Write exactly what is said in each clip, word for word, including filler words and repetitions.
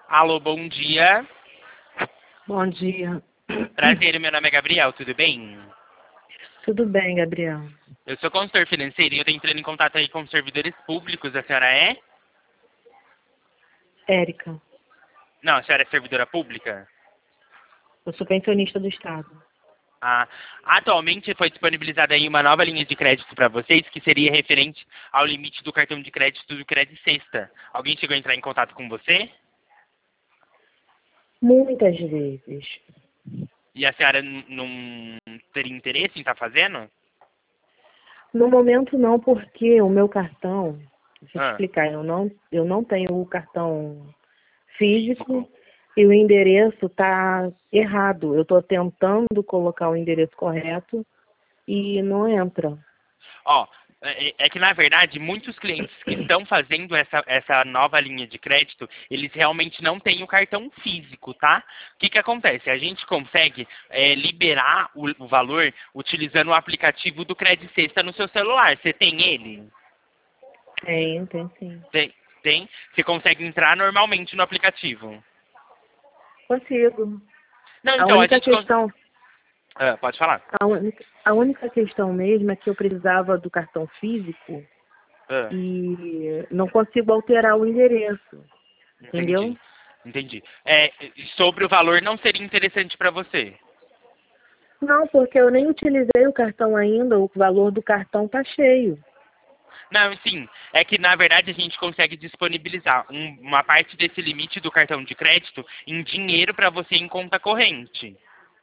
Alô, bom dia. Bom dia. Prazer, meu nome é Gabriel, tudo bem? Tudo bem, Gabriel? Eu sou consultor financeiro e eu estou entrando em contato aí com os servidores públicos, a senhora é? Érica, Não, a senhora é servidora pública? eu sou pensionista do Estado. Ah, atualmente foi disponibilizada aí uma nova linha de crédito para vocês, que seria referente ao limite do cartão de crédito do Credit Sexta. Alguém chegou a entrar em contato com você? Muitas vezes. E a senhora n- não teria interesse em estar fazendo? No momento não, porque o meu cartão, deixa eu te Ah, explicar, eu não, eu não tenho o cartão físico físico. e o endereço está errado. Eu estou tentando colocar o endereço correto e não entra. Ó, é, é que na verdade muitos clientes que estão fazendo essa, essa nova linha de crédito, eles realmente não têm o cartão físico, tá? O que que acontece? A gente consegue é, liberar o, o valor utilizando o aplicativo do Credit Sexta no seu celular. Você tem ele? Tem, tem sim. Tem? Tem? Você consegue entrar normalmente no aplicativo? Consigo. Não, A então a única gente... cons- questão, Ah, pode falar. a única, a única questão mesmo é que eu precisava do cartão físico Ah, e não consigo alterar o endereço, entendeu? entendi. Entendi. É, sobre o valor não seria interessante para você? Não, porque eu nem utilizei o cartão ainda, o valor do cartão tá cheio. Não, sim. É que, na verdade, a gente consegue disponibilizar um- uma parte desse limite do cartão de crédito em dinheiro para você em conta corrente.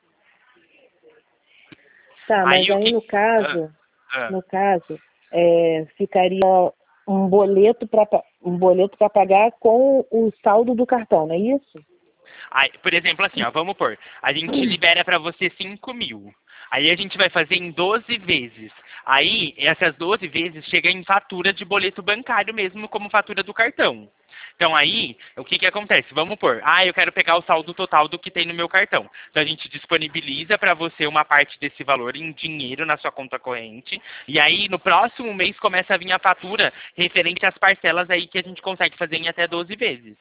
Tá, mas Aí o aí que... no Ah, caso, ah. no caso, é, ficaria um boleto para um boleto para pagar com o saldo do cartão, não é isso? Aí, por exemplo, assim, ó, vamos pôr. A gente libera para você cinco mil. Aí a gente vai fazer em doze vezes. Aí, essas doze vezes chega em fatura de boleto bancário mesmo, como fatura do cartão. Então aí, o que que acontece? Vamos pôr, ah, eu quero pegar o saldo total do que tem no meu cartão. Então a gente disponibiliza para você uma parte desse valor em dinheiro na sua conta corrente. E aí, no próximo mês, começa a vir a fatura referente às parcelas aí que a gente consegue fazer em até doze vezes.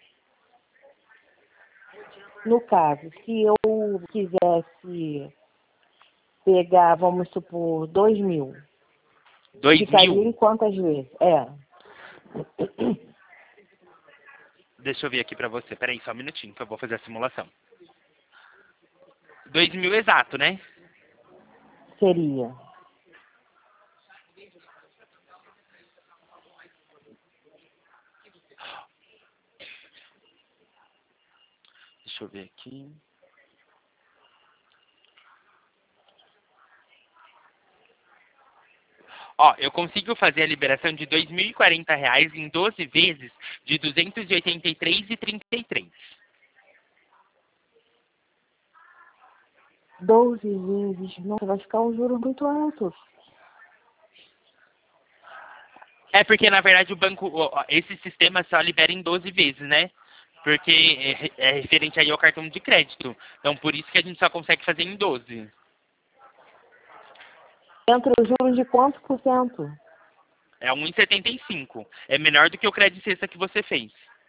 No caso, se eu quisesse pegar, vamos supor, dois mil, Dois ficaria mil? em quantas vezes? É. Deixa eu ver aqui pra você. Peraí, só um minutinho que eu vou fazer a simulação. Dois mil exato, né? Seria. Deixa eu ver aqui. Ó, eu consigo fazer a liberação de dois mil e quarenta reais em doze vezes de duzentos e oitenta e três e trinta e três. doze vezes. Nossa, vai ficar um juro muito alto. É porque, na verdade, o banco, ó, ó, esse sistema só libera em doze vezes, né? Porque é, re- é referente aí ao cartão de crédito. Então, por isso que a gente só consegue fazer em doze. Entra o juro de quanto por cento? É um vírgula setenta e cinco. É menor do que o crédito sexta que você fez.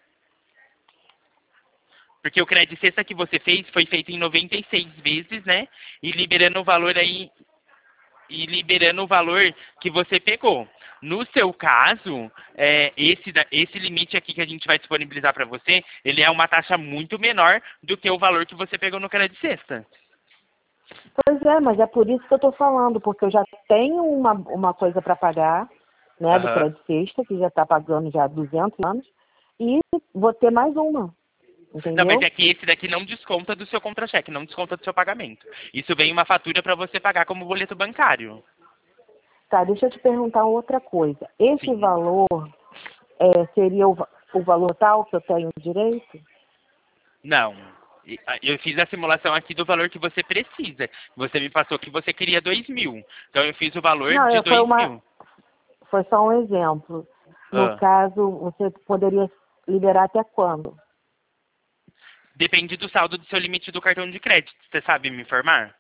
Porque o crédito sexta que você fez foi feito em noventa e seis vezes, né? E liberando o valor aí, e liberando o valor que você pegou. No seu caso, é, esse, da- esse limite aqui que a gente vai disponibilizar para você, ele é uma taxa muito menor do que o valor que você pegou no crédito sexta. Pois é, mas é por isso que eu estou falando, porque eu já tenho uma, uma coisa para pagar, né, do Aham. crédito sexta, que já está pagando já há duzentos anos, e vou ter mais uma, Não, mas entendeu? é que esse daqui não desconta do seu contra-cheque, não desconta do seu pagamento. Isso vem uma fatura para você pagar como boleto bancário. Tá, deixa eu te perguntar outra coisa. Esse Sim. valor é, seria o, va- o valor tal que eu tenho direito? Não. E, ah, Eu fiz a simulação aqui do valor que você precisa. Você me passou que você queria dois mil. Então eu fiz o valor Não, de é, foi dois uma, mil. foi só um exemplo. No Ah. caso, você poderia liberar até quando? Depende do saldo do seu limite do cartão de crédito. Você sabe me informar?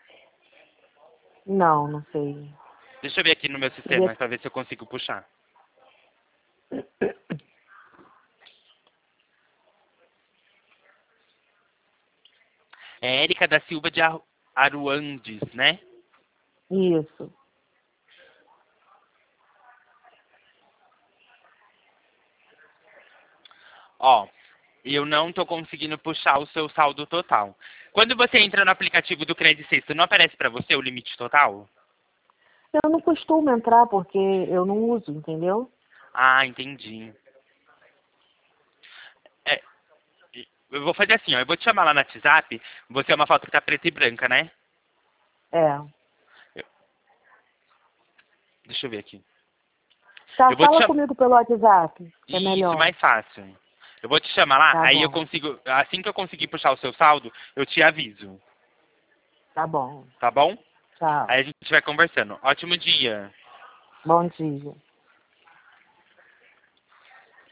Não, não sei. Deixa eu ver aqui no meu Teria sistema para ver se eu consigo puxar. Érica da Silva de Ar- Aruandes, né? Isso. Ó, eu não tô conseguindo puxar o seu saldo total. Quando você entra no aplicativo do Crédito Sexto, não aparece para você o limite total? Eu não costumo entrar porque eu não uso, entendeu? Ah, entendi. É, eu vou fazer assim, ó. Eu vou te chamar lá no WhatsApp. Você é uma foto que tá preta e branca, né? É. Deixa eu ver aqui. Tá, Eu vou te fala chamar. comigo pelo WhatsApp, que é Isso, melhor. mais fácil. Eu vou te chamar lá, Tá aí eu bom, consigo. Assim que eu conseguir puxar o seu saldo, eu te aviso. tá bom. Tá bom? Tchau. Aí a gente vai conversando. Ótimo dia. Bom dia.